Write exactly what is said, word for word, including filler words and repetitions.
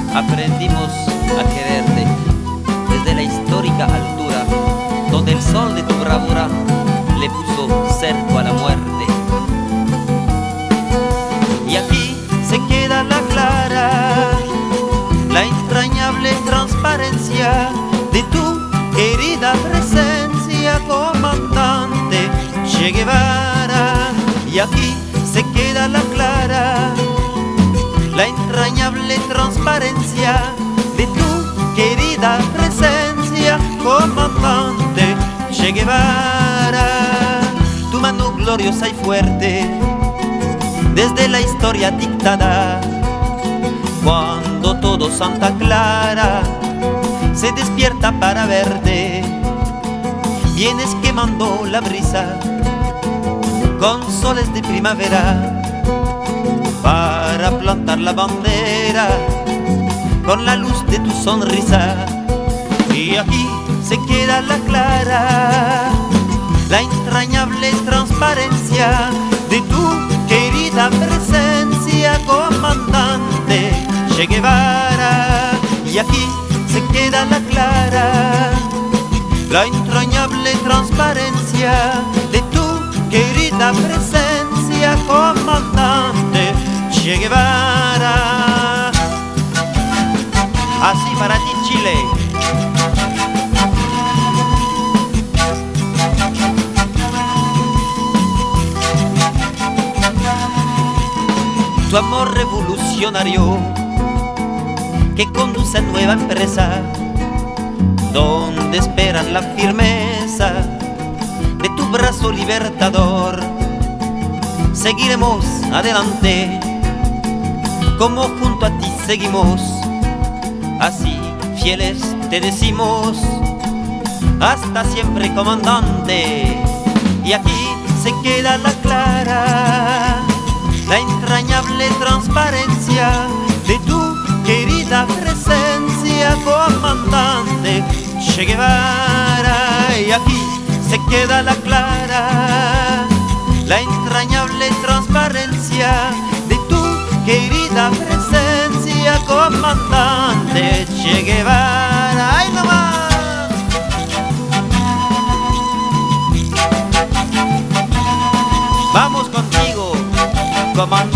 aprendimos a quererte desde la histórica altura, donde el sol de tu bravura le puso cerco a la muerte. Y aquí se queda la clara, la entrañable transparencia de tu querida presencia, comandante Che Guevara. Y aquí se queda la clara, la entrañable transparencia de tu querida presencia, comandante Che Guevara. Tu mano gloriosa y fuerte desde la historia dictada, cuando todo Santa Clara se despierta para verte, vienes quemando la brisa con soles de primavera para plantar la bandera con la luz de tu sonrisa. Y aquí se queda la clara, la entrañable transparencia de tu querida presencia, comandante Che Guevara. Y aquí se queda la clara, la entrañable transparencia de tu querida presencia, comandante Che Guevara. Así para ti, Chile. Tu amor revolucionario que conduce a nueva empresa, donde esperan la firmeza de tu brazo libertador. Seguiremos adelante, como junto a ti seguimos, así fieles te decimos, hasta siempre, comandante. Y aquí se queda la clara, la entrañable transparencia de tu querida presencia, comandante Che Guevara. Y aquí se queda la clara, la entrañable transparencia de tu querida presencia, comandante Che Guevara. ¡Ay, no más! Vamos contigo, comandante.